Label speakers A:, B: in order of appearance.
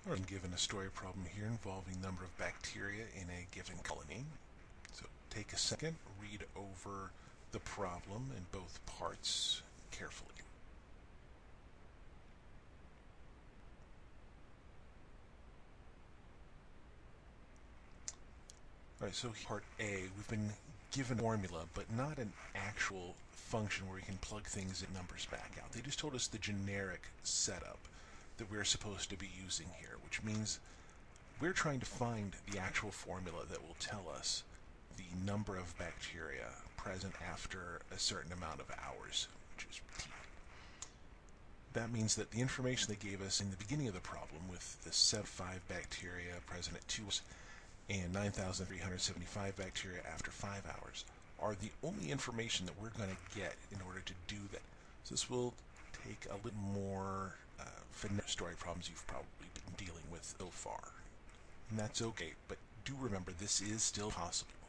A: I'm given a story problem here involving number of bacteria in a given colony. So take a second, read over the problem in both parts carefully. Alright, so part A, we've been given a formula, but not an actual function where we can plug things in numbers back out. They just told us the generic setup that we're supposed to be using here, which means we're trying to find the actual formula that will tell us the number of bacteria present after a certain amount of hours, which is T. That means that the information they gave us in the beginning of the problem, with the 75 bacteria present at 2 hours and 9,375 bacteria after 5 hours, are the only information that we're going to get in order to do that. So this will take a little more finesse story problems you've probably been dealing with so far. And that's okay, but do remember this is still possible.